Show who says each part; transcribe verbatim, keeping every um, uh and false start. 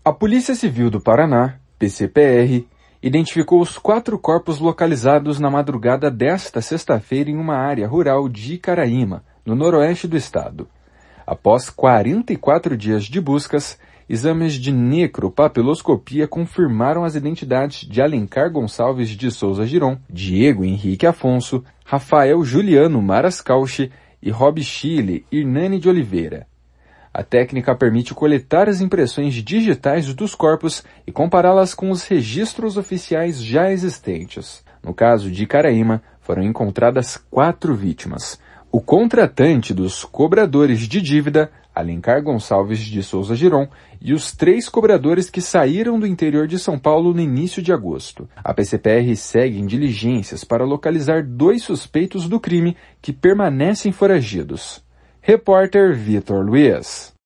Speaker 1: A Polícia Civil do Paraná, P C P R, identificou os quatro corpos localizados na madrugada desta sexta-feira em uma área rural de Icaraíma, no noroeste do estado. Após quarenta e quatro dias de buscas, exames de necropapiloscopia confirmaram as identidades de Alencar Gonçalves de Souza Giron, Diego Henrique Afonso, Rafael Juliano Marascauchi e Rob Chile Hernani de Oliveira. A técnica permite coletar as impressões digitais dos corpos e compará-las com os registros oficiais já existentes. No caso de Icaraíma, foram encontradas quatro vítimas. O contratante dos cobradores de dívida, Alencar Gonçalves de Souza Giron, e os três cobradores que saíram do interior de São Paulo no início de agosto. A P C P R segue em diligências para localizar dois suspeitos do crime que permanecem foragidos. Repórter Vitor Luiz.